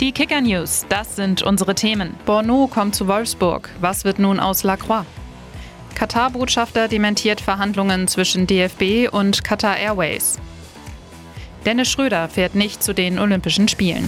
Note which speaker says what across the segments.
Speaker 1: Die Kicker-News, das sind unsere Themen. Borneau kommt zu Wolfsburg. Was wird nun aus Lacroix? Katar-Botschafter dementiert Verhandlungen zwischen DFB und Qatar Airways. Dennis Schröder fährt nicht zu den Olympischen Spielen.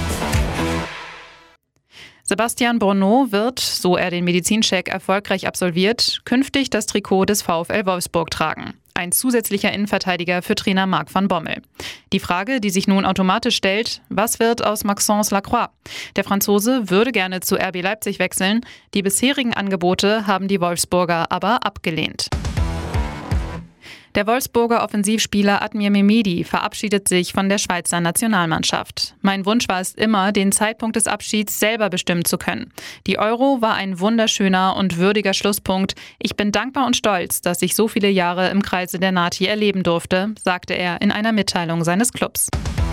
Speaker 1: Sebastian Borneau wird, so er den Medizincheck erfolgreich absolviert, künftig das Trikot des VfL Wolfsburg tragen. Ein zusätzlicher Innenverteidiger für Trainer Marc van Bommel. Die Frage, die sich nun automatisch stellt, was wird aus Maxence Lacroix? Der Franzose würde gerne zu RB Leipzig wechseln. Die bisherigen Angebote haben die Wolfsburger aber abgelehnt. Der Wolfsburger Offensivspieler Admir Mehmedi verabschiedet sich von der Schweizer Nationalmannschaft. Mein Wunsch war es immer, den Zeitpunkt des Abschieds selber bestimmen zu können. Die Euro war ein wunderschöner und würdiger Schlusspunkt. Ich bin dankbar und stolz, dass ich so viele Jahre im Kreise der Nati erleben durfte, sagte er in einer Mitteilung seines Clubs.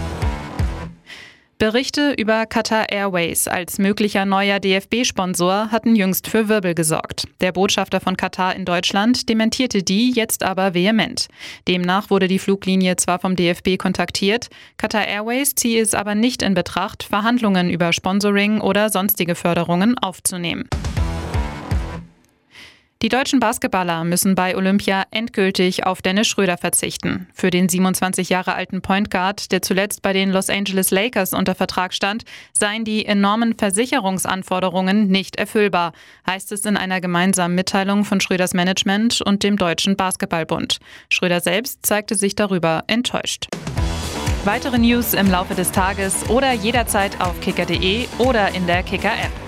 Speaker 1: Berichte über Qatar Airways als möglicher neuer DFB-Sponsor hatten jüngst für Wirbel gesorgt. Der Botschafter von Katar in Deutschland dementierte die jetzt aber vehement. Demnach wurde die Fluglinie zwar vom DFB kontaktiert, Qatar Airways ziehe es aber nicht in Betracht, Verhandlungen über Sponsoring oder sonstige Förderungen aufzunehmen. Die deutschen Basketballer müssen bei Olympia endgültig auf Dennis Schröder verzichten. Für den 27 Jahre alten Point Guard, der zuletzt bei den Los Angeles Lakers unter Vertrag stand, seien die enormen Versicherungsanforderungen nicht erfüllbar, heißt es in einer gemeinsamen Mitteilung von Schröders Management und dem Deutschen Basketballbund. Schröder selbst zeigte sich darüber enttäuscht. Weitere News im Laufe des Tages oder jederzeit auf kicker.de oder in der Kicker-App.